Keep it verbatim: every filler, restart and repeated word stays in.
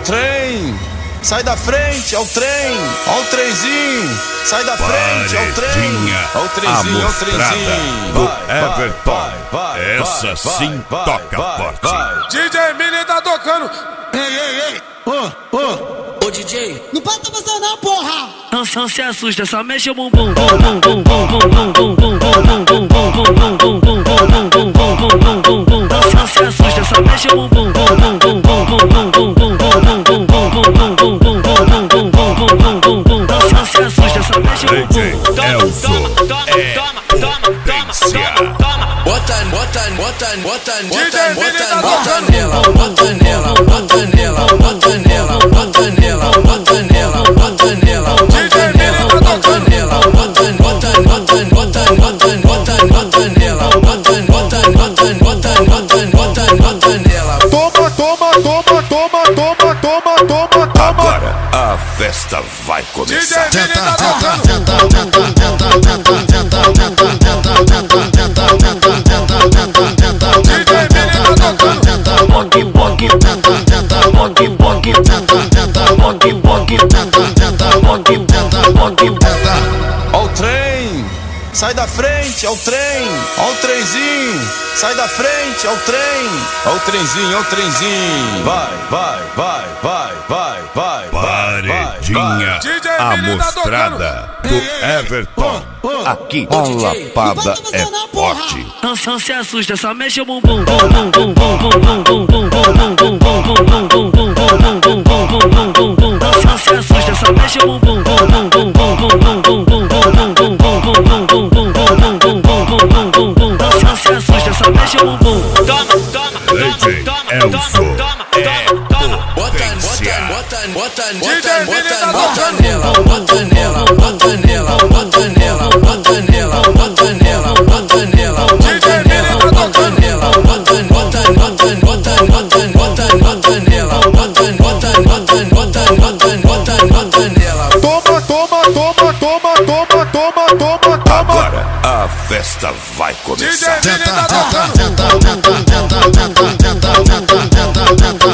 trem, sai da frente, é o trem, ó o trenzinho, sai da frente, é o trem, ó o trenzinho, ó o trenzinho. Do Everton, essa sim toca forte. D J Mini tá tocando. Ei, ei, ei, ô, ô. Ô D J, não pode estar passando não, porra! Não, não se assusta, só mexe o bumbum. Não se assusta, só mexe o bumbum. Não se assusta, só mexe o bumbum. D J Elzo é potência. Bota, bota, bota, bota, bota, bota, bota nela, bota nela, bota nela, bota nela, bota nela, bota nela, bota nela, bota nela, bota nela, bota, bota, bota, bota, bota, bota, bota nela, bota, bota, bota, bota, bota, bota, bota nela. Toma, toma, toma, toma, toma, toma, toma, toma. Agora a festa vai começar. D J Mini tá tocando. Ó o trem, sai da frente, ó o trem, ó o trenzinho, sai da frente, ó o trem, ó o trenzinho, ó o trenzinho. Vai, vai, vai, vai, vai, vai. Paredinha amostrada do Everton. Aqui a lapada é forte. Não, não se assusta, só mexe o bumbum. Não se assusta, só mexe o bumbum. Não se assusta, só mexe o bumbum. Toma, toma, D J Elzo é potência. bota, bota, bota, bota, bota nela, bota nela, bota nela, bota nela, bota nela, bota nela, bota nela, bota nela, bota nela, bota, bota, bota, bota, bota, bota, bota nela, bota, bota, bota, bota, bota, bota, bota nela. Toma, toma, toma, toma, toma, toma, toma, toma. Agora a festa vai começar. D J Mini tá tocando.